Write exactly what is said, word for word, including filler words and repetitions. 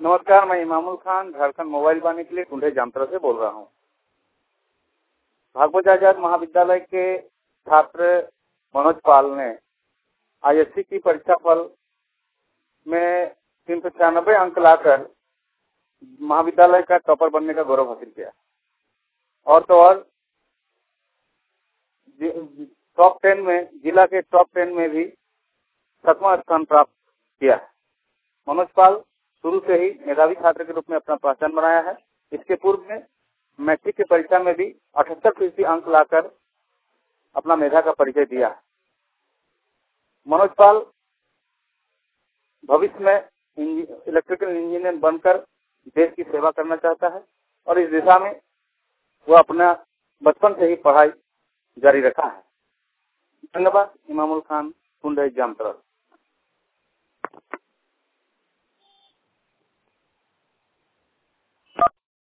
नमस्कार, मैं इमामुल खान झारखंड मोबाइल वाणी के लिए कुंडे जामतरा से बोल रहा हूँ। भागवत आजाद महाविद्यालय के छात्र मनोज पाल ने आईएससी की परीक्षा फल में तीन सौ छियानबे अंक लाकर महाविद्यालय का टॉपर बनने का गौरव हासिल किया और तो और टॉप टेन में जिला के टॉप टेन में भी सातवां स्थान प्राप्त किया है। मनोज पाल शुरू से ही मेधावी छात्र के रूप में अपना पहचान बनाया है। इसके पूर्व में मैट्रिक की परीक्षा में भी अठहत्तर फीसदी अंक लाकर अपना मेधा का परिचय दिया है। मनोज पाल भविष्य में इलेक्ट्रिकल इंजीनियर बनकर देश की सेवा करना चाहता है और इस दिशा में वो अपना बचपन से ही पढ़ाई जारी रखा है। धन्यवाद। इमामुल खान, कुंडे जामतरा।